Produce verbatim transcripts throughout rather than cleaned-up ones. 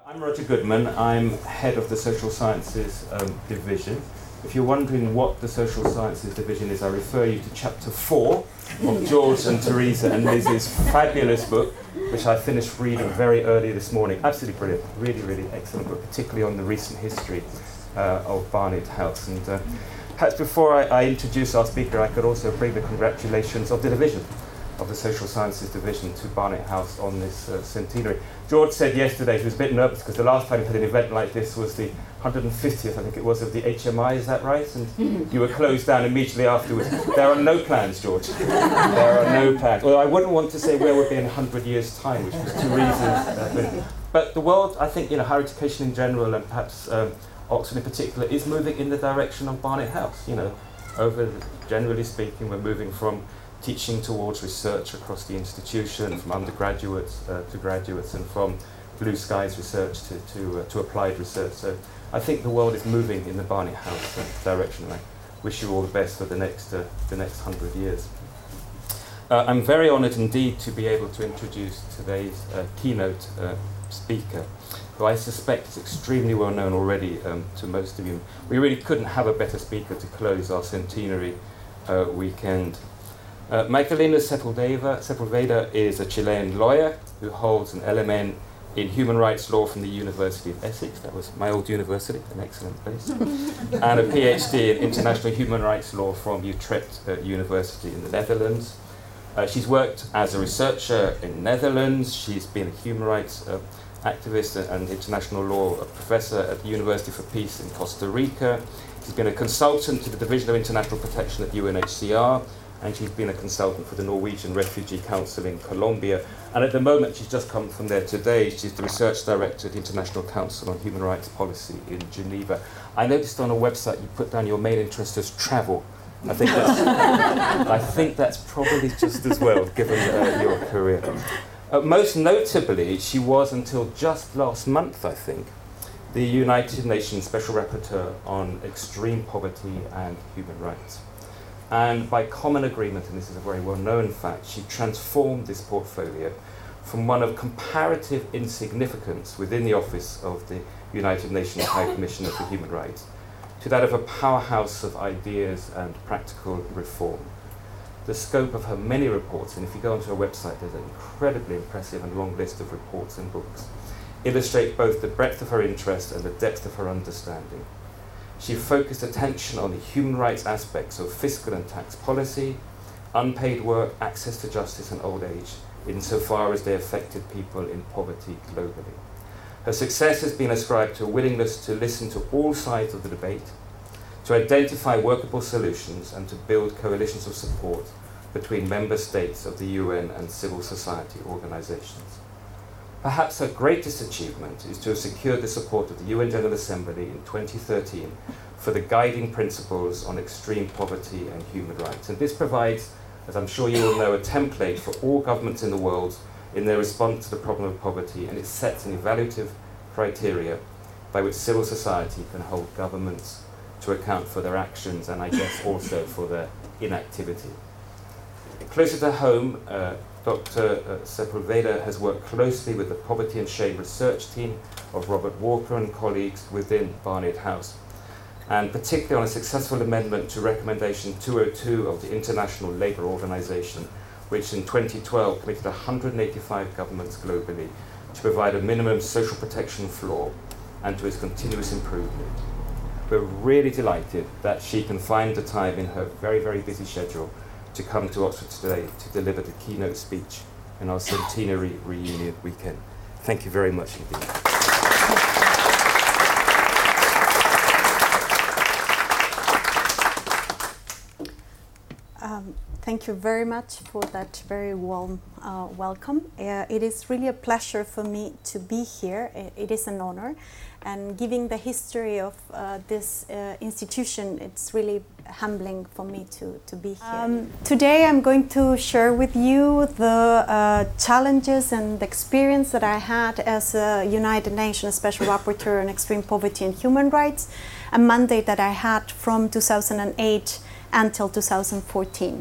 I'm Roger Goodman. I'm head of the Social Sciences um, Division. If you're wondering what the Social Sciences Division is, I refer you to chapter four of George and Teresa and Liz's fabulous book, which I finished reading very early this morning. Absolutely brilliant. Really, really excellent book, particularly on the recent history uh, of Barnet House. And uh, perhaps before I, I introduce our speaker, I could also bring the congratulations of the division, of the Social Sciences Division, to Barnet House on this uh, centenary. George said yesterday he was a bit nervous because the last time he had an event like this was the one hundred fiftieth, I think it was, of the H M I, is that right? And you were closed down immediately afterwards. There are no plans, George. There are no plans. Although I wouldn't want to say where we'll be in one hundred years' time, which was two reasons. Uh, but the world, I think, you know, higher education in general, and perhaps um, Oxford in particular, is moving in the direction of Barnet House. You know, over the, generally speaking, we're moving from teaching towards research across the institution, from undergraduates uh, to graduates, and from blue skies research to to, uh, to applied research. So I think the world is moving in the Barnet House uh, direction, and I wish you all the best for the next uh, the next hundred years. Uh, I'm very honoured indeed to be able to introduce today's uh, keynote uh, speaker, who I suspect is extremely well known already um, to most of you. We really couldn't have a better speaker to close our centenary uh, weekend. Uh, Magdalena Sepulveda, Sepulveda is a Chilean lawyer who holds an L M N in human rights law from the University of Essex. That was my old university, an excellent place. And a PhD in international human rights law from Utrecht uh, University in the Netherlands. Uh, she's worked as a researcher in the Netherlands. She's been a human rights uh, activist and international law professor at the University for Peace in Costa Rica. She's been a consultant to the Division of International Protection at U N H C R. And she's been a consultant for the Norwegian Refugee Council in Colombia. And at the moment, she's just come from there today. She's the research director at the International Council on Human Rights Policy in Geneva. I noticed on a website you put down your main interest as travel. I think that's, I think that's probably just as well, given uh, your career. Uh, most notably, she was, until just last month, I think, the United Nations Special Rapporteur on Extreme Poverty and Human Rights. And by common agreement, and this is a very well-known fact, she transformed this portfolio from one of comparative insignificance within the office of the United Nations High Commissioner for Human Rights to that of a powerhouse of ideas and practical reform. The scope of her many reports, and if you go onto her website, there's an incredibly impressive and long list of reports and books, illustrate both the breadth of her interest and the depth of her understanding. She focused attention on the human rights aspects of fiscal and tax policy, unpaid work, access to justice and old age, insofar as they affected people in poverty globally. Her success has been ascribed to a willingness to listen to all sides of the debate, to identify workable solutions, and to build coalitions of support between member states of the U N and civil society organizations. Perhaps her greatest achievement is to have secured the support of the U N General Assembly in twenty thirteen for the guiding principles on extreme poverty and human rights. And this provides, as I'm sure you all know, a template for all governments in the world in their response to the problem of poverty, and it sets an evaluative criteria by which civil society can hold governments to account for their actions and I guess also for their inactivity. Closer to home, uh, Doctor Uh, Sepulveda has worked closely with the Poverty and Shame research team of Robert Walker and colleagues within Barnet House, and particularly on a successful amendment to Recommendation two oh two of the International Labour Organization, which in twenty twelve committed one hundred eighty-five governments globally to provide a minimum social protection floor and to its continuous improvement. We're really delighted that she can find the time in her very, very busy schedule to come to Oxford today to deliver the keynote speech in our centenary reunion weekend. Thank you very much indeed. Um, thank you very much for that very warm uh, welcome. Uh, it is really a pleasure for me to be here. It, it is an honor. And giving the history of uh, this uh, institution, it's really humbling for me to, to be here. Um, today I'm going to share with you the uh, challenges and the experience that I had as a United Nations Special Rapporteur on Extreme Poverty and Human Rights, a mandate that I had from two thousand eight until two thousand fourteen.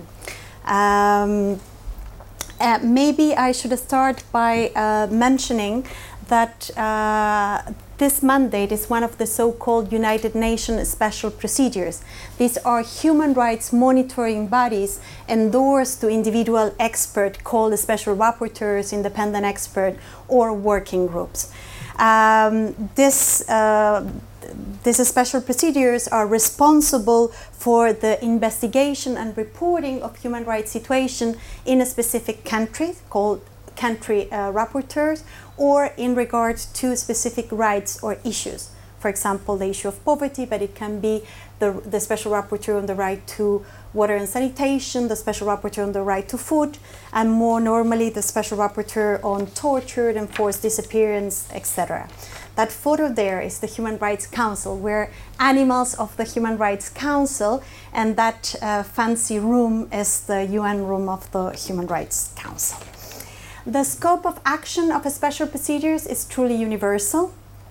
Um, Uh, maybe I should start by uh, mentioning that uh, this mandate is one of the so-called United Nations special procedures. These are human rights monitoring bodies endorsed to individual experts called special rapporteurs, independent experts, or working groups. Um, this, uh, these special procedures are responsible for the investigation and reporting of human rights situation in a specific country, called country uh, rapporteurs, or in regard to specific rights or issues. For example, the issue of poverty, but it can be the, the special rapporteur on the right to water and sanitation, the special rapporteur on the right to food, and more normally the special rapporteur on torture, enforced disappearance, et cetera. That photo there is the Human Rights Council. We're animals of the Human Rights Council, and that uh, fancy room is the U N room of the Human Rights Council. The scope of action of special procedures is truly universal.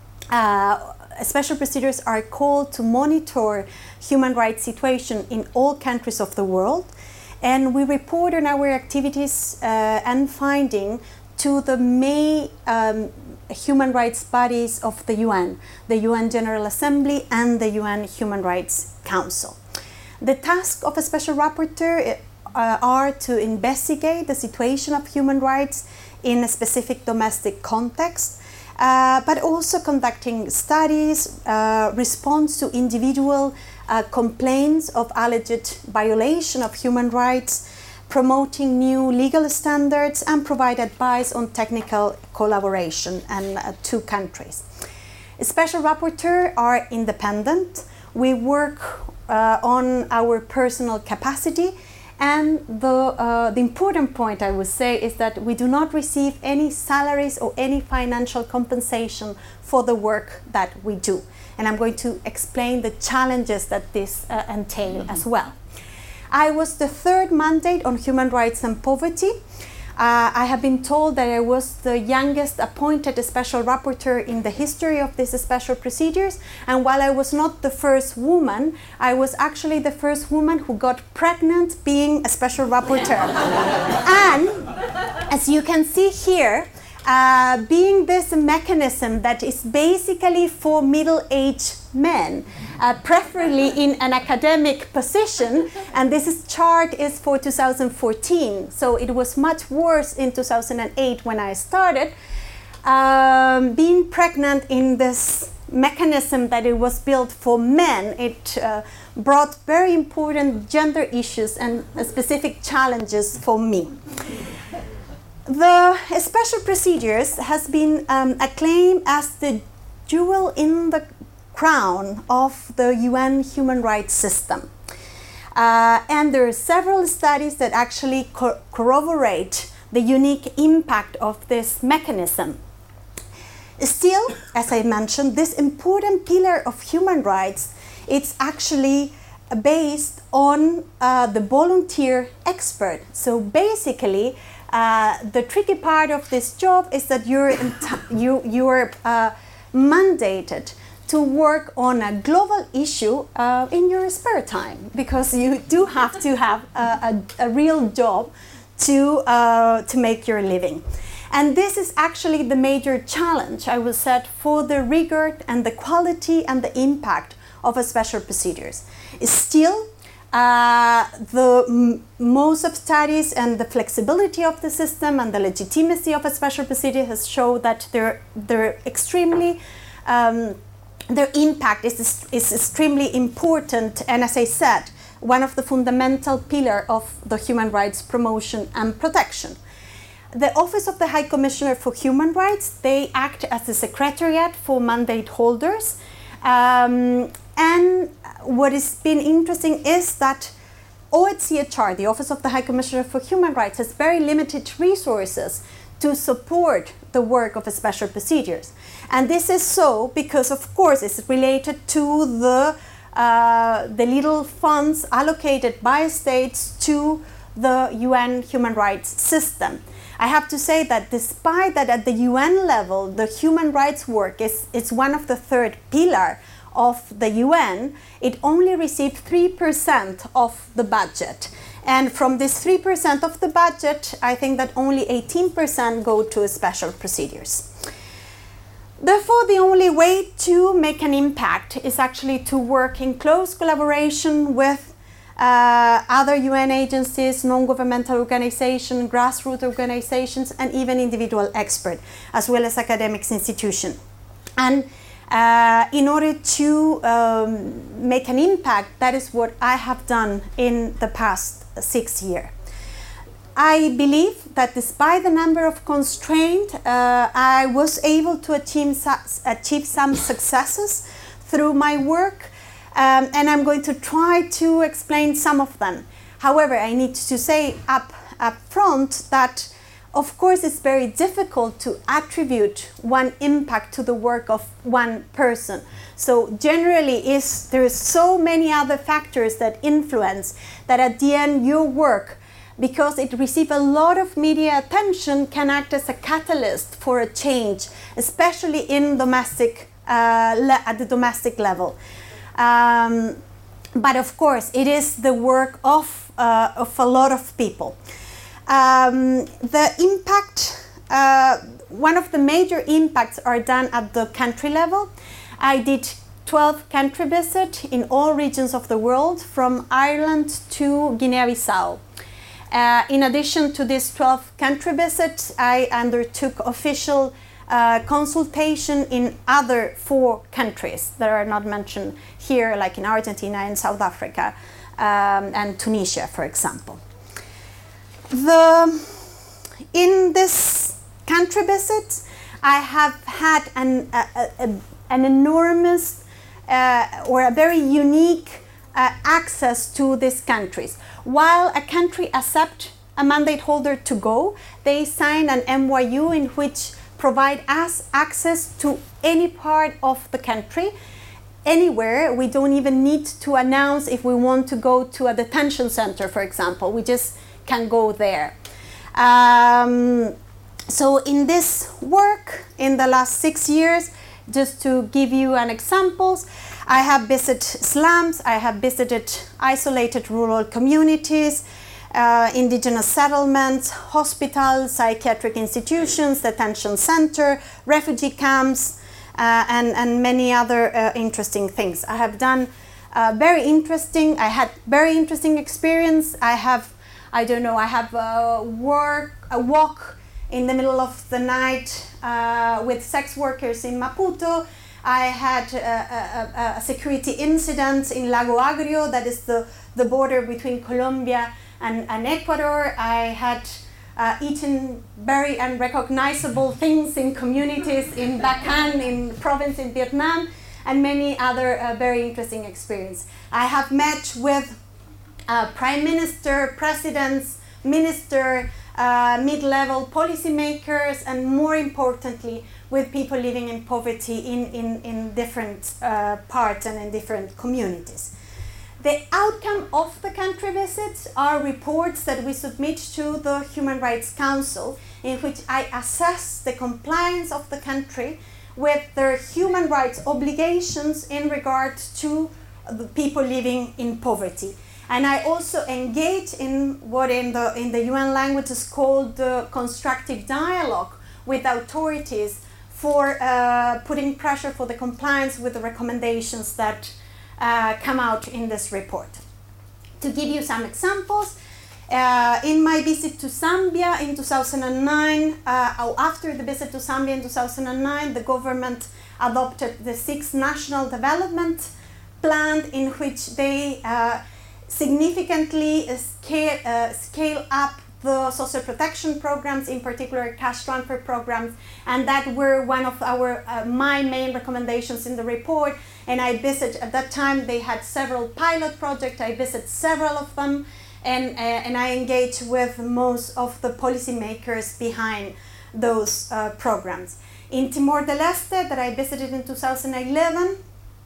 Uh, special procedures are called to monitor human rights situation in all countries of the world, and we report on our activities uh, and finding to the main um, human rights bodies of the U N, the U N General Assembly and the U N Human Rights Council. The task of a special rapporteur uh, are to investigate the situation of human rights in a specific domestic context, uh, but also conducting studies, uh, response to individual uh, complaints of alleged violation of human rights, promoting new legal standards, and provide advice on technical collaboration and uh, to countries. Special rapporteurs are independent. We work uh, on our personal capacity, and the, uh, the important point I would say is that we do not receive any salaries or any financial compensation for the work that we do. And I'm going to explain the challenges that this uh, entail mm-hmm. as well. I was the third mandate on human rights and poverty. Uh, I have been told that I was the youngest appointed special rapporteur in the history of these special procedures, and while I was not the first woman, I was actually the first woman who got pregnant being a special rapporteur. And as you can see here, uh, being this mechanism that is basically for middle-aged men, uh, preferably in an academic position, and this is chart is for two thousand fourteen, so it was much worse in two thousand eight when I started. Um, being pregnant in this mechanism that it was built for men, it uh, brought very important gender issues and uh, specific challenges for me. The special procedures has been um, acclaimed as the jewel in the crown of the U N human rights system. Uh, and there are several studies that actually co corroborate the unique impact of this mechanism. Still, as I mentioned, this important pillar of human rights, it's actually based on uh, the volunteer expert. So basically, uh, the tricky part of this job is that you're, you, you're uh, mandated to work on a global issue uh, in your spare time, because you do have to have a, a, a real job to, uh, to make your living. And this is actually the major challenge, I would say, for the rigor and the quality and the impact of a special procedures. Still, uh, the m most of studies and the flexibility of the system and the legitimacy of a special procedure has shown that they're, they're extremely um, their impact is, is extremely important, and as I said, one of the fundamental pillars of the human rights promotion and protection. The Office of the High Commissioner for Human Rights, they act as a secretariat for mandate holders. Um, and what has been interesting is that O H C H R, the Office of the High Commissioner for Human Rights, has very limited resources to support the work of special procedures. And this is so because, of course, it's related to the, uh, the little funds allocated by states to the U N human rights system. I have to say that despite that at the U N level, the human rights work is, is one of the third pillar of the U N, it only received three percent of the budget. And from this three percent of the budget, I think that only eighteen percent go to special procedures. Therefore, the only way to make an impact is actually to work in close collaboration with uh, other U N agencies, non-governmental organizations, grassroots organizations, and even individual experts, as well as academic institutions. And uh, in order to um, make an impact, that is what I have done in the past six years. I believe that despite the number of constraints, uh, I was able to achieve, su- achieve some successes through my work, um, and I'm going to try to explain some of them. However, I need to say up, up front that, of course, it's very difficult to attribute one impact to the work of one person. So generally, is there is so many other factors that influence that at the end your work, because it receives a lot of media attention, can act as a catalyst for a change, especially in domestic, uh, le- at the domestic level. Um, but of course, it is the work of, uh, of a lot of people. Um, the impact, uh, one of the major impacts are done at the country level. I did twelve country visits in all regions of the world, from Ireland to Guinea-Bissau. Uh, in addition to these twelve country visits, I undertook official uh, consultation in other four countries that are not mentioned here, like in Argentina and South Africa, um, and Tunisia, for example. The, in this country visit, I have had an, a, a, an enormous uh, or a very unique uh, access to these countries. While a country accepts a mandate holder to go, they sign an M O U in which provide us access to any part of the country, anywhere. We don't even need to announce if we want to go to a detention center, for example. We just can go there. Um, so in this work, in the last six years, just to give you an examples, I have visited slums, I have visited isolated rural communities, uh, indigenous settlements, hospitals, psychiatric institutions, detention center, refugee camps, uh, and, and many other uh, interesting things. I have done uh, very interesting, I had very interesting experience. I have, I don't know, I have a, work, a walk in the middle of the night uh, with sex workers in Maputo. I had a, a, a security incident in Lago Agrio, that is the, the border between Colombia and, and Ecuador. I had uh, eaten very unrecognizable things in communities in Bacan, in province in Vietnam, and many other uh, very interesting experiences. I have met with uh, prime minister, presidents, minister, uh, mid-level policymakers, and more importantly, with people living in poverty in, in, in different uh, parts and in different communities. The outcome of the country visits are reports that we submit to the Human Rights Council, in which I assess the compliance of the country with their human rights obligations in regard to the people living in poverty. And I also engage in what in the, in the U N language is called the constructive dialogue with authorities for uh, putting pressure for the compliance with the recommendations that uh, come out in this report. To give you some examples, uh, in my visit to Zambia in two thousand nine, uh, or after the visit to Zambia in two thousand nine, the government adopted the sixth National Development Plan, in which they uh, significantly scale, uh, scale up the social protection programs, in particular cash transfer programs, and that were one of our uh, my main recommendations in the report. And I visited, at that time they had several pilot projects, I visited several of them, and, uh, and I engaged with most of the policymakers behind those uh, programs. In Timor-Leste, that I visited in two thousand eleven,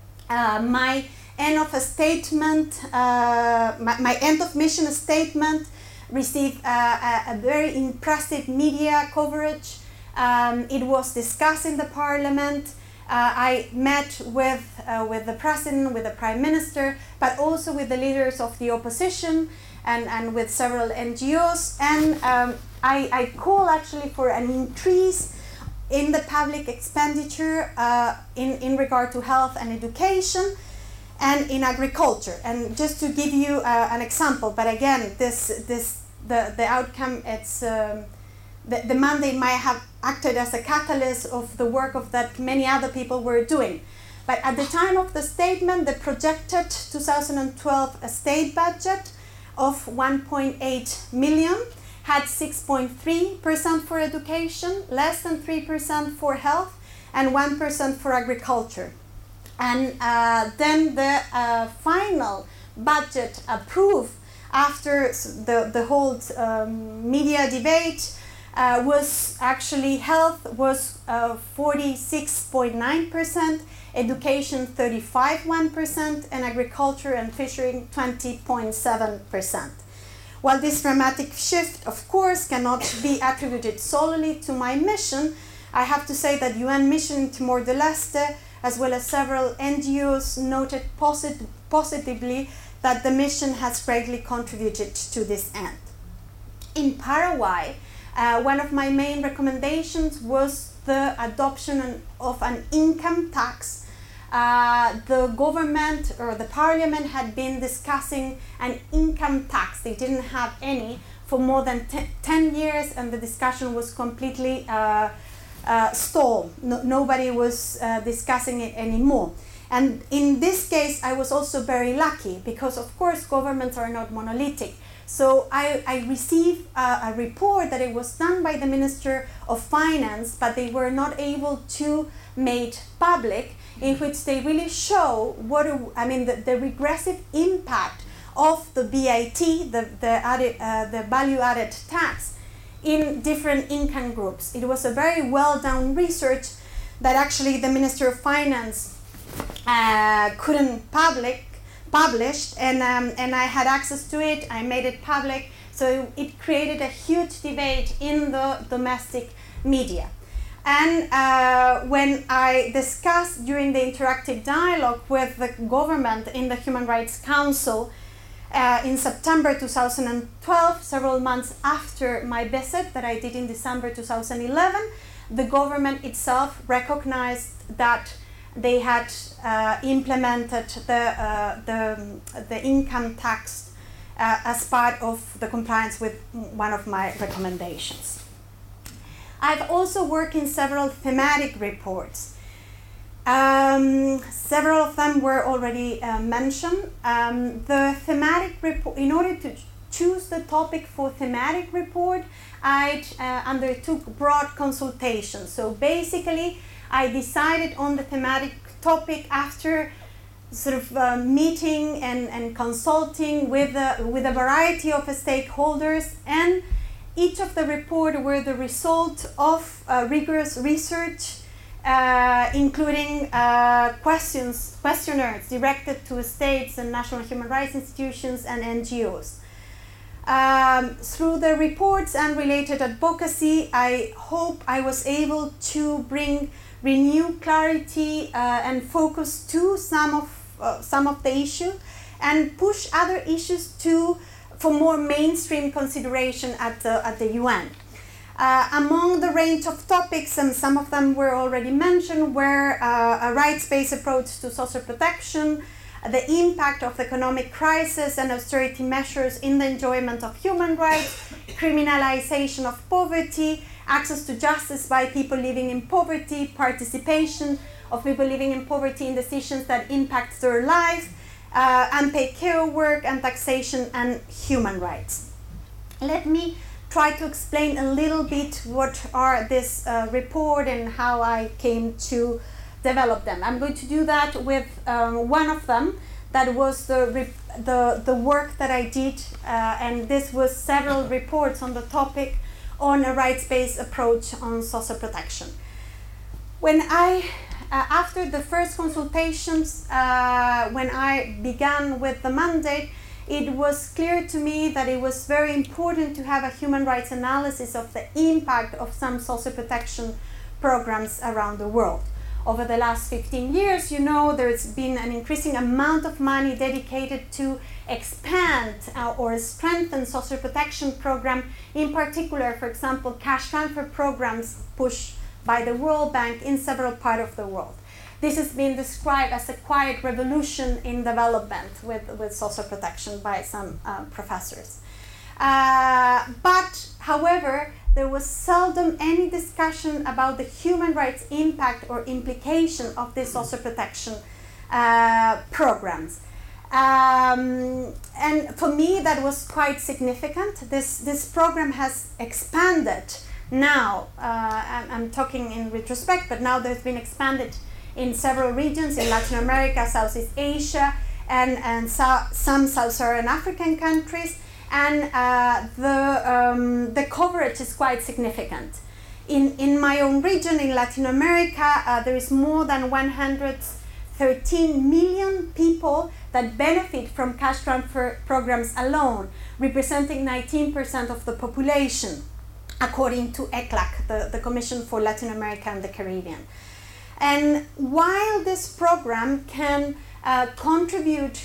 uh, my end of a statement, uh, my, my end of mission statement received uh, a, a very impressive media coverage. Um, it was discussed in the parliament. Uh, I met with, uh, with the president, with the prime minister, but also with the leaders of the opposition and, and with several N G Os. And um, I, I call actually for an increase in the public expenditure uh, in, in regard to health and education, and in agriculture. And just to give you uh, an example, but again, this, this, the, the outcome, it's, um, the, the mandate might have acted as a catalyst of the work of that many other people were doing. But at the time of the statement, the projected two thousand twelve state budget of one point eight million had six point three percent for education, less than three percent for health, and one percent for agriculture. And uh, then the uh, final budget approved after the, the whole um, media debate uh, was actually health was uh, forty-six point nine percent, education thirty-five point one percent, and agriculture and fishery twenty point seven percent. While this dramatic shift, of course, cannot be attributed solely to my mission, I have to say that U N Mission in Timor-Leste, as well as several N G Os, noted posit positively that the mission has greatly contributed to this end. In Paraguay, uh, one of my main recommendations was the adoption of an income tax. Uh, the government or the parliament had been discussing an income tax. They didn't have any for more than ten years, and the discussion was completely uh, uh, stalled. No, nobody was uh, discussing it anymore. And in this case, I was also very lucky because, of course, governments are not monolithic. So I, I received a, a report that it was done by the Minister of Finance, but they were not able to make public, in which they really show what, I mean, the, the regressive impact of the V A T, the, the, added, uh, the value-added tax, in different income groups. It was a very well-done research that actually the Minister of Finance uh, couldn't public, publish, and, um, and I had access to it. I made it public, so it created a huge debate in the domestic media. And uh, when I discussed during the interactive dialogue with the government in the Human Rights Council uh, in September two thousand twelve, several months after my visit that I did in December two thousand eleven, the government itself recognized that they had uh, implemented the, uh, the, the income tax uh, as part of the compliance with one of my recommendations. I've also worked in several thematic reports. Um, several of them were already uh, mentioned. Um, the thematic report, in order to choose the topic for thematic report, I uh, undertook broad consultations. So basically, I decided on the thematic topic after sort of uh, meeting and, and consulting with a, with a variety of stakeholders, and each of the reports were the result of uh, rigorous research, uh, including uh, questions, questionnaires directed to states and national human rights institutions and N G Os. Um, through the reports and related advocacy, I hope I was able to bring renewed clarity uh, and focus to some of, uh, some of the issues, and push other issues to for more mainstream consideration at the, at the U N. Uh, among the range of topics, and some of them were already mentioned, were uh, a rights-based approach to social protection, the impact of the economic crisis and austerity measures in the enjoyment of human rights, criminalization of poverty, access to justice by people living in poverty, participation of people living in poverty in decisions that impact their life, uh, unpaid care work, and taxation and human rights. Let me try to explain a little bit what are this uh, report and how I came to develop them. I'm going to do that with um, one of them that was the, the, the work that I did, uh, and this was several reports on the topic on a rights-based approach on social protection. When I, uh, after the first consultations, uh, when I began with the mandate, it was clear to me that it was very important to have a human rights analysis of the impact of some social protection programs around the world. Over the last fifteen years, you know, there's been an increasing amount of money dedicated to expand uh, or strengthen social protection program. In particular, for example, cash transfer programs push by the World Bank in several parts of the world. This has been described as a quiet revolution in development with, with social protection by some uh, professors. Uh, but, however, there was seldom any discussion about the human rights impact or implication of these social protection uh, programs. Um, and for me, that was quite significant. This, this program has expanded now. Uh, I'm, I'm talking in retrospect, but now there's been expanded in several regions in Latin America, Southeast Asia, and, and so, some Sub-Saharan African countries. And uh, the, um, the coverage is quite significant. In, in my own region, in Latin America, uh, there is more than one hundred thirteen million people that benefit from cash transfer programs alone, representing nineteen percent of the population, according to E C L A C, the, the Commission for Latin America and the Caribbean. And while this program can uh, contribute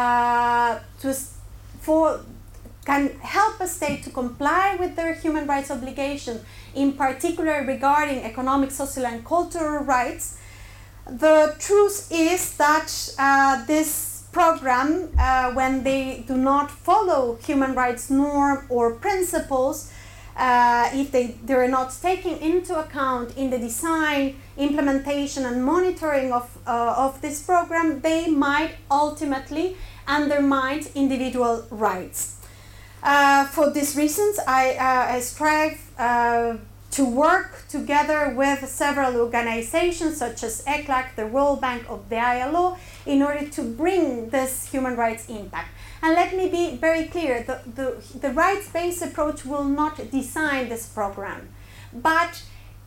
uh, to for can help a state to comply with their human rights obligations, in particular regarding economic, social, and cultural rights, the truth is that uh, this program, uh, when they do not follow human rights norm or principles, uh, if they, they're not taking into account in the design, implementation, and monitoring of, uh, of this program, they might ultimately undermine individual rights. Uh, for these reasons, I, uh, I strive uh, to work together with several organizations such as E C L A C, the World Bank, of the I L O, in order to bring this human rights impact. And let me be very clear, the, the, the rights-based approach will not design this program, but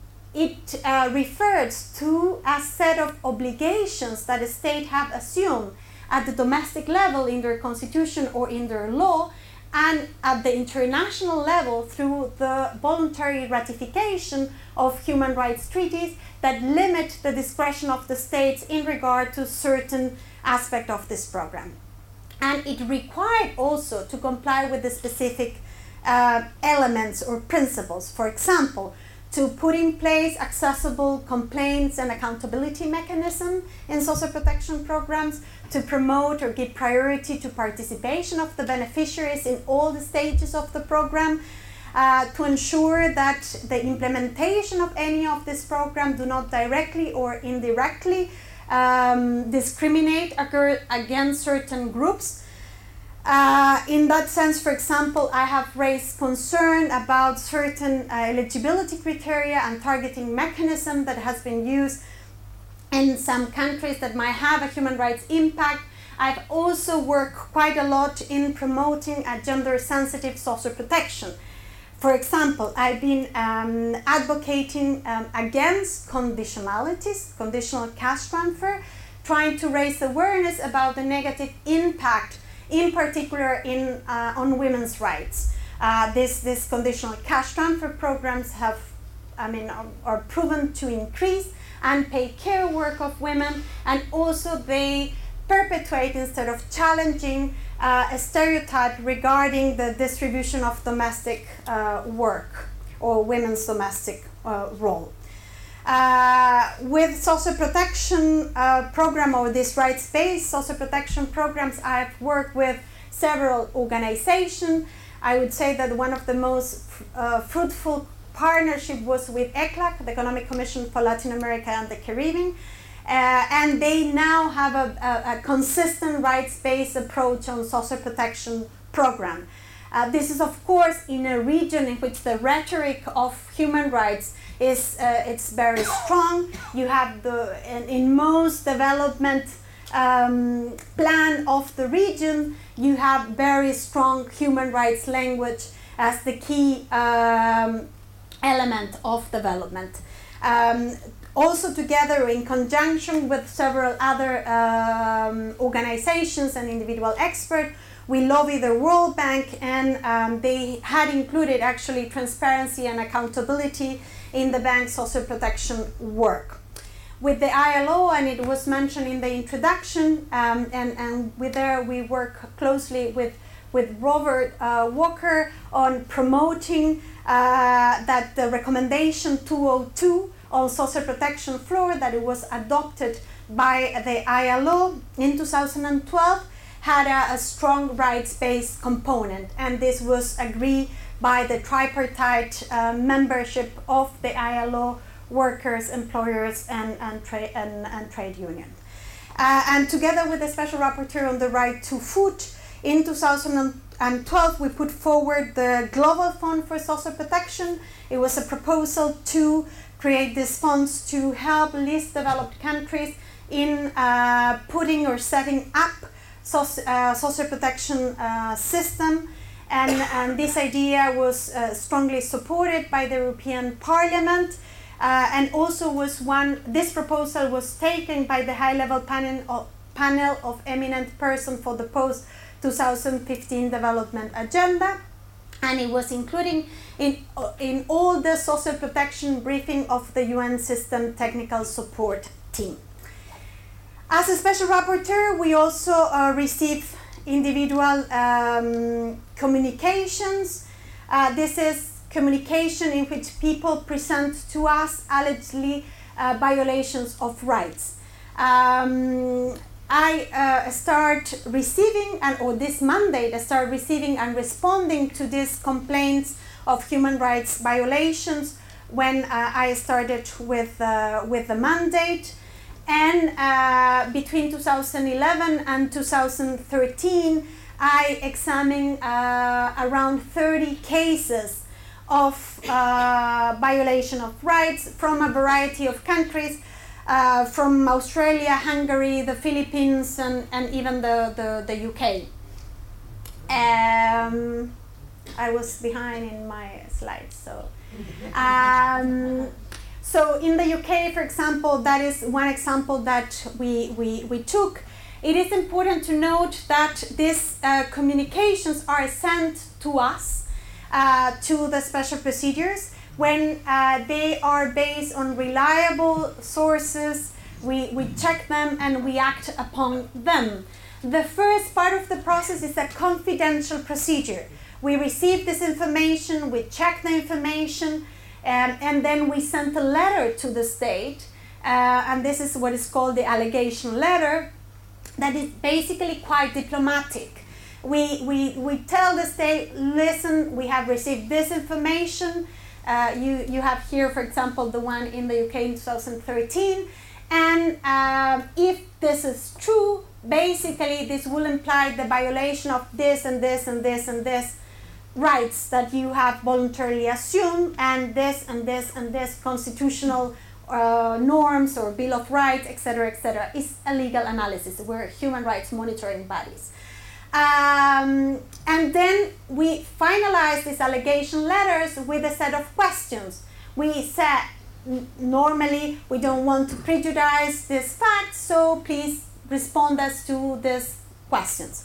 it uh, refers to a set of obligations that the state have assumed at the domestic level in their constitution or in their law, and at the international level through the voluntary ratification of human rights treaties that limit the discretion of the states in regard to certain aspects of this program. And it required also to comply with the specific uh, elements or principles. For example, to put in place accessible complaints and accountability mechanism in social protection programs, to promote or give priority to participation of the beneficiaries in all the stages of the program, uh, to ensure that the implementation of any of this program do not directly or indirectly um, discriminate against certain groups. Uh, in that sense, for example, I have raised concern about certain uh, eligibility criteria and targeting mechanism that has been used in some countries that might have a human rights impact. I've also worked quite a lot in promoting a gender-sensitive social protection. For example, I've been um, advocating um, against conditionalities, conditional cash transfer, trying to raise awareness about the negative impact, in particular in, uh, on women's rights. Uh, this, this conditional cash transfer programs have, I mean, are, are proven to increase unpaid care work of women, and also they perpetuate, instead of challenging, uh, a stereotype regarding the distribution of domestic uh, work or women's domestic uh, role. Uh, with social protection uh, program or this rights-based social protection programs, I've worked with several organizations. I would say that one of the most uh, fruitful partnership was with E C L A C, the Economic Commission for Latin America and the Caribbean, uh, and they now have a, a, a consistent rights-based approach on social protection program. Uh, this is, of course, in a region in which the rhetoric of human rights is uh, it's very strong. You have the in, in most development um, plan of the region, you have very strong human rights language as the key um, element of development. Um, also together in conjunction with several other um, organizations and individual experts, we lobby the World Bank, and um, they had included actually transparency and accountability in the bank's social protection work. With the I L O, and it was mentioned in the introduction, um, and, and with there we work closely with with Robert uh, Walker on promoting uh, that the recommendation two oh two on social protection floor that it was adopted by the I L O in two thousand twelve had a, a strong rights-based component, and this was agreed by the tripartite uh, membership of the I L O, workers, employers, and, and, tra- and, and trade unions. Uh, and together with the Special Rapporteur on the Right to Food, in two thousand twelve we put forward the Global Fund for Social Protection. It was a proposal to create these funds to help least developed countries in uh, putting or setting up soci- uh, social protection uh, system. And, and this idea was uh, strongly supported by the European Parliament. Uh, and also was one, this proposal was taken by the high-level panel of, panel of eminent persons for the post twenty fifteen development agenda, and it was including in, in all the social protection briefing of the U N System Technical Support Team. As a special rapporteur, we also uh, receive individual um, communications. Uh, this is communication in which people present to us allegedly uh, violations of rights. Um, I uh, start receiving, and or this mandate, I start receiving and responding to these complaints of human rights violations when uh, I started with, uh, with the mandate. And uh, between two thousand eleven and two thousand thirteen, I examined uh, around thirty cases of uh, violation of rights from a variety of countries, uh, from Australia, Hungary, the Philippines, and, and even the, the, the U K. Um, I was behind in my slides, so. Um, so in the U K, for example, that is one example that we, we, we took. It is important to note that these uh, communications are sent to us, Uh, to the special procedures when uh, they are based on reliable sources. We, we check them and we act upon them. The first part of the process is a confidential procedure. We receive this information, we check the information, um, and then we send a letter to the state, uh, and this is what is called the allegation letter, that is basically quite diplomatic. We, we, we tell the state, listen, we have received this information. Uh, you, you have here, for example, the one in the U K in two thousand thirteen. And uh, if this is true, basically this will imply the violation of this and this and this and this rights that you have voluntarily assumed, and this and this and this constitutional uh, norms or Bill of Rights, et cetera, et cetera. It's a legal analysis. We're human rights monitoring bodies. Um, and then we finalize these allegation letters with a set of questions. We said, n- normally we don't want to prejudice this fact, so please respond us to these questions.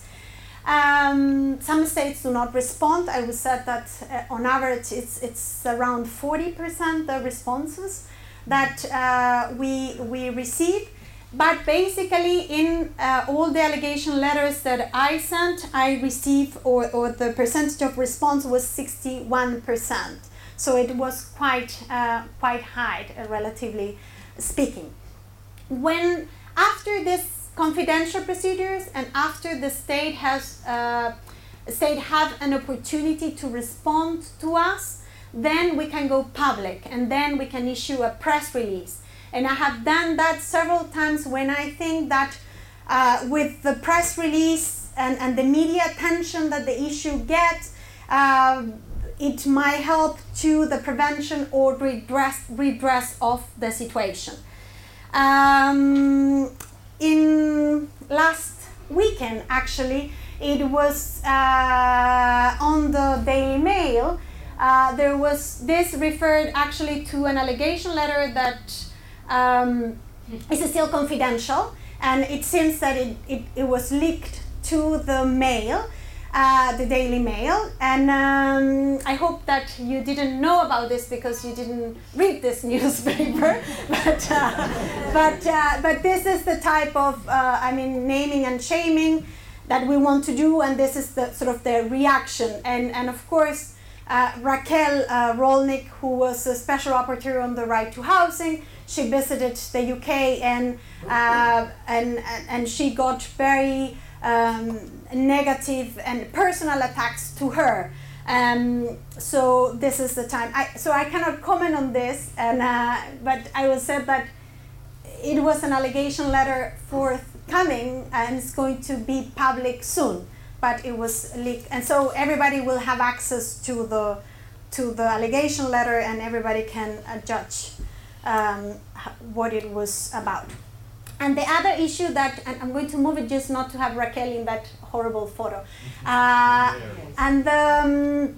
Um, some states do not respond. I would say that uh, on average it's, it's around forty percent the responses that uh, we, we receive. But basically, in uh, all the allegation letters that I sent, I received, or, or the percentage of response was sixty-one percent. So it was quite, uh, quite high, uh, relatively speaking. When, after this confidential procedures and after the state has, uh, state have an opportunity to respond to us, then we can go public, and then we can issue a press release. And I have done that several times when I think that uh, with the press release and, and the media attention that the issue gets, uh, it might help to the prevention or redress, redress of the situation. Um, in last weekend, actually, it was uh, on the Daily Mail. Uh, there was this referred actually to an allegation letter that Um, it's still confidential, and it seems that it, it, it was leaked to the Mail, uh, the Daily Mail, and um, I hope that you didn't know about this because you didn't read this newspaper, but, uh, but, uh, but this is the type of, uh, I mean, naming and shaming that we want to do, and this is the sort of the reaction, and, and of course, uh, Raquel uh, Rolnick, who was a special rapporteur on the right to housing. She visited the U K and uh, and and she got very um, negative and personal attacks to her. Um, so this is the time. I, so I cannot comment on this, and uh, but I will say that it was an allegation letter forthcoming and it's going to be public soon. But it was leaked, and so everybody will have access to the to the allegation letter, and everybody can uh, judge um, what it was about. And the other issue that, and I'm going to move it just not to have Raquel in that horrible photo, uh, and the um,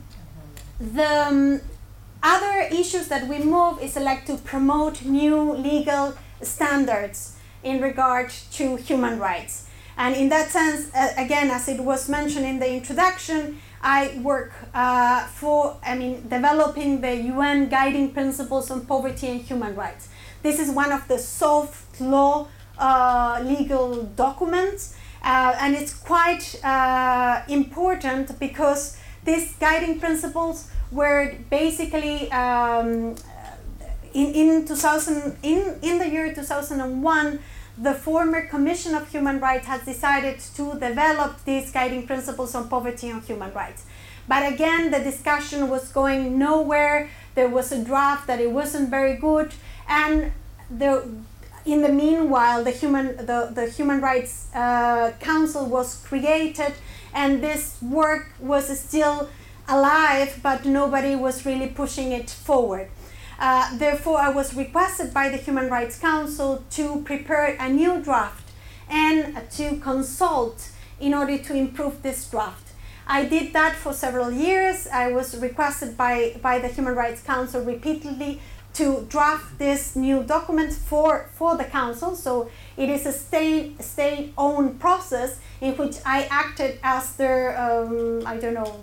the um, other issues that we move is like to promote new legal standards in regard to human rights. And in that sense, uh, again, as it was mentioned in the introduction, I work uh, for, I mean, developing the U N guiding principles on poverty and human rights. This is one of the soft law uh, legal documents, uh, and it's quite uh, important because these guiding principles were basically um, in in two thousand in in the year two thousand one. The former Commission of Human Rights has decided to develop these guiding principles on poverty and human rights. But again, the discussion was going nowhere. There was a draft that it wasn't very good, and the, in the meanwhile, the Human, the, the Human Rights uh, Council was created, and this work was still alive, but nobody was really pushing it forward. Uh, therefore, I was requested by the Human Rights Council to prepare a new draft and to consult in order to improve this draft. I did that for several years. I was requested by, by the Human Rights Council repeatedly to draft this new document for, for the Council. So it is a state, state-owned process in which I acted as their, um, I don't know,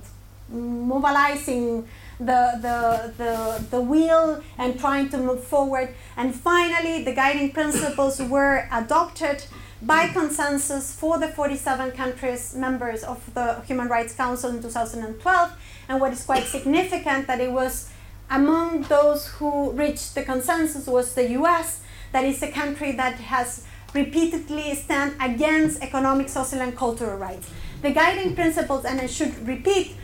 mobilizing The, the, the, the wheel and trying to move forward. And finally, the guiding principles were adopted by consensus for the forty-seven countries members of the Human Rights Council in two thousand twelve. And what is quite significant that it was among those who reached the consensus was the U S, that is a country that has repeatedly stand against economic, social, and cultural rights. The guiding principles, and I should repeat,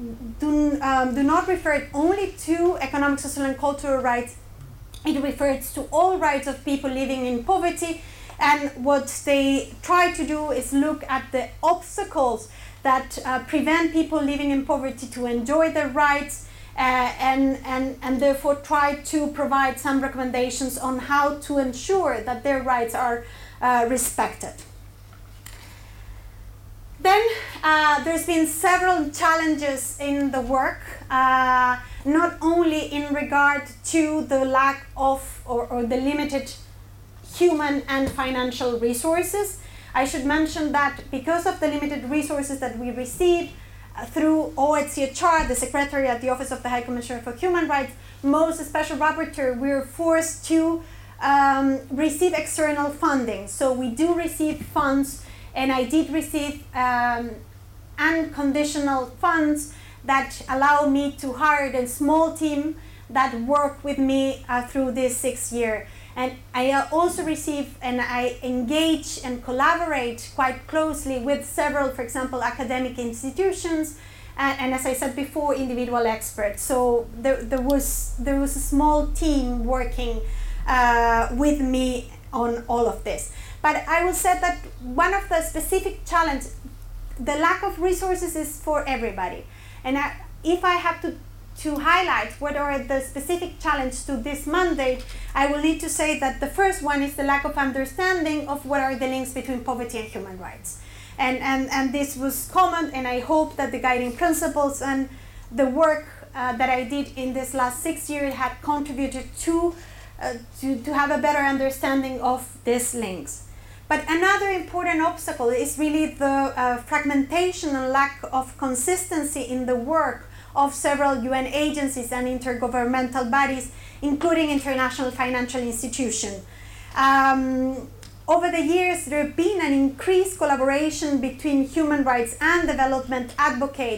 Do, um, do not refer only to economic, social, and cultural rights. It refers to all rights of people living in poverty. And what they try to do is look at the obstacles that uh, prevent people living in poverty to enjoy their rights, uh, and, and, and therefore try to provide some recommendations on how to ensure that their rights are uh, respected. Then uh, there's been several challenges in the work, uh, not only in regard to the lack of or, or the limited human and financial resources. I should mention that because of the limited resources that we receive uh, through O H C H R, the Secretary at the Office of the High Commissioner for Human Rights, most special rapporteur, we're forced to um, receive external funding. So we do receive funds. And I did receive um, unconditional funds that allow me to hire a small team that work with me uh, through this six year. And I also receive and I engage and collaborate quite closely with several, for example, academic institutions, and, and as I said before, individual experts. So there, there was there was a small team working uh, with me on all of this. But I will say that one of the specific challenges, the lack of resources is for everybody. And I, if I have to, to highlight what are the specific challenges to this mandate, I will need to say that the first one is the lack of understanding of what are the links between poverty and human rights. And, and, and this was common, and I hope that the guiding principles and the work uh, that I did in this last six years had contributed to, uh, to, to have a better understanding of these links. But another important obstacle is really the uh, fragmentation and lack of consistency in the work of several U N agencies and intergovernmental bodies, including international financial institutions. Um, over the years, there has been an increased collaboration between human rights and development advocates,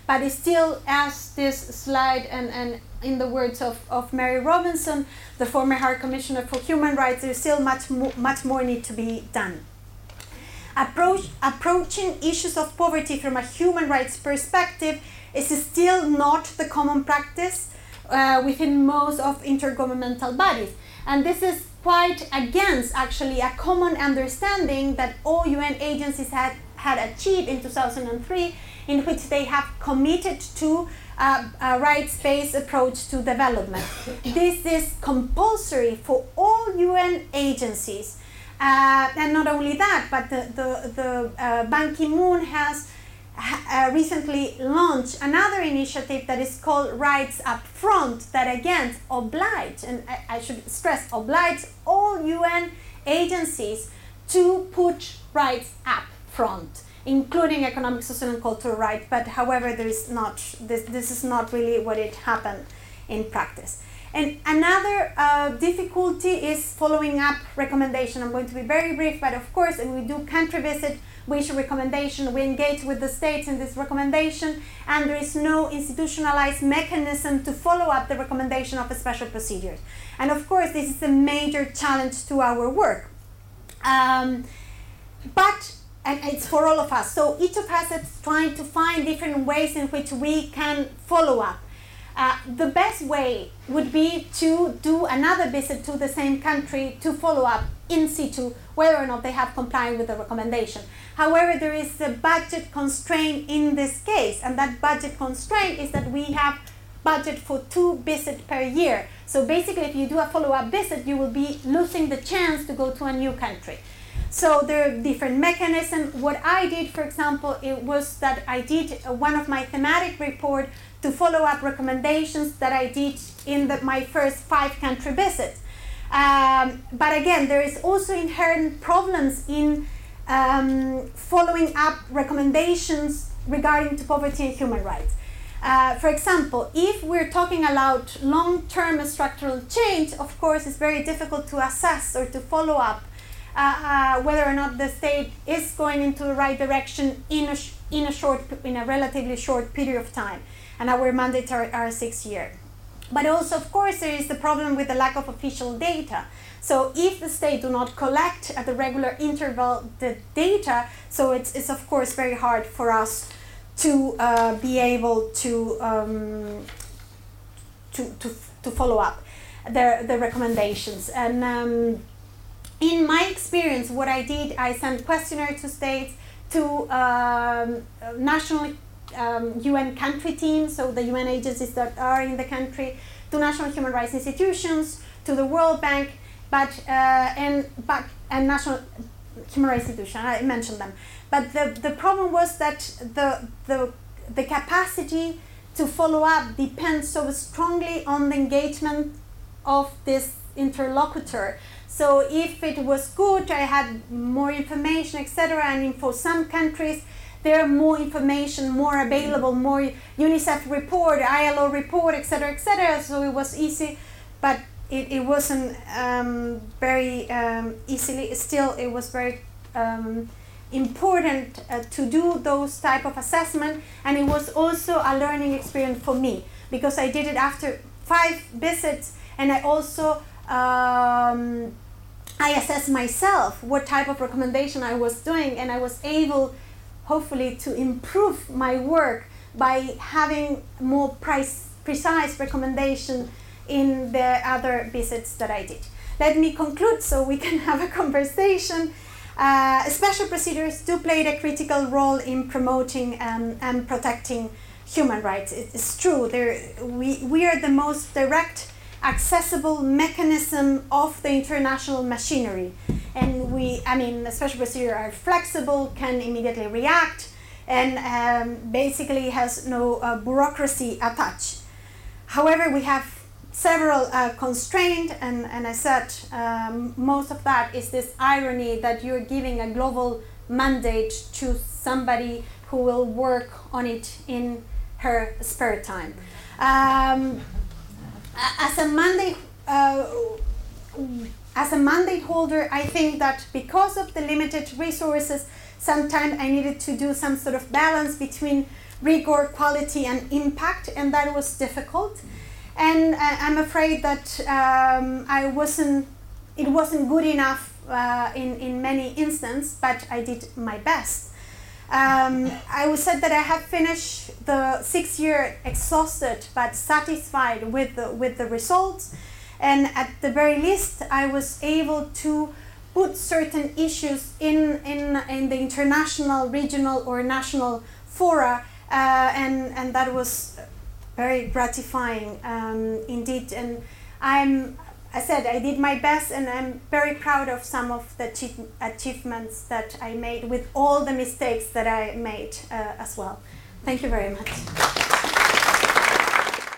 but it's still, as this slide and, and in the words of, of Mary Robinson, the former High Commissioner for Human Rights, there's still much more, much more need to be done. Approach, approaching issues of poverty from a human rights perspective is still not the common practice uh, within most of intergovernmental bodies. And this is quite against actually a common understanding that all U N agencies had, had achieved in two thousand three, in which they have committed to uh, a rights-based approach to development. This is compulsory for all U N agencies. Uh, and not only that, but the, the, the uh, Ban Ki-moon has uh, recently launched another initiative that is called Rights Up Front, that again oblige, and I, I should stress, oblige all U N agencies to put rights up front, including economic, social, and cultural rights. But however, there is not, this, this is not really what it happened in practice. And another uh, difficulty is following up recommendation. I'm going to be very brief, but of course, and we do country visit, we issue recommendation, we engage with the states in this recommendation, and there is no institutionalized mechanism to follow up the recommendation of a special procedures. And of course, this is a major challenge to our work. Um, but, and it's for all of us, so each of us is trying to find different ways in which we can follow up. Uh, the best way would be to do another visit to the same country to follow up in situ whether or not they have complied with the recommendation. However, there is a budget constraint in this case, and that budget constraint is that we have budget for two visits per year. So basically, if you do a follow-up visit, you will be losing the chance to go to a new country. So there are different mechanisms. What I did, for example, it was that I did one of my thematic report to follow up recommendations that I did in the, my first five country visits. Um, but again, there is also inherent problems in um, following up recommendations regarding to poverty and human rights. Uh, for example, if we're talking about long-term structural change, of course, it's very difficult to assess or to follow up uh, uh, whether or not the state is going into the right direction in a, sh in a short, in a relatively short period of time. And our mandates are, are six years. But also, of course, there is the problem with the lack of official data. So if the state do not collect at the regular interval the data, so it's, it's of course very hard for us to uh, be able to, um, to, to, to follow up the, the recommendations. And um, in my experience, what I did, I sent questionnaires to states, to um, national Um, U N country teams, so the U N agencies that are in the country, to national human rights institutions, to the World Bank, but uh, and but and national human rights institutions. I mentioned them, but the the problem was that the the the capacity to follow up depends so strongly on the engagement of this interlocutor. So if it was good, I had more information, et cetera. And for some countries, there are more information, more available, more UNICEF report, I L O report, et cetera, et cetera. So it was easy, but it, it wasn't um, very um, easily. Still, it was very um, important uh, to do those type of assessment, and it was also a learning experience for me because I did it after five visits, and I also um, I assessed myself what type of recommendation I was doing, and I was able, hopefully, to improve my work by having more price, precise recommendation in the other visits that I did. Let me conclude so we can have a conversation. Uh, special procedures do play a critical role in promoting um, and protecting human rights. It's true, we, we are the most direct, accessible mechanism of the international machinery. And we, I mean, the special procedures are flexible, can immediately react, and um, basically has no uh, bureaucracy attached. However, we have several uh, constraints, and, and I said um, most of that is this irony that you're giving a global mandate to somebody who will work on it in her spare time. Um, as a mandate, uh, As a mandate holder, I think that because of the limited resources, sometimes I needed to do some sort of balance between rigor, quality, and impact, and that was difficult. And uh, I'm afraid that um, I wasn't, it wasn't good enough uh, in, in many instances, but I did my best. Um, I would say that I have finished the six year exhausted but satisfied with the, with the results, and at the very least I was able to put certain issues in, in, in the international, regional or national fora, uh, and, and that was very gratifying um, indeed. And I'm, I said I did my best, and I'm very proud of some of the achieve achievements that I made, with all the mistakes that I made uh, as well. Thank you very much.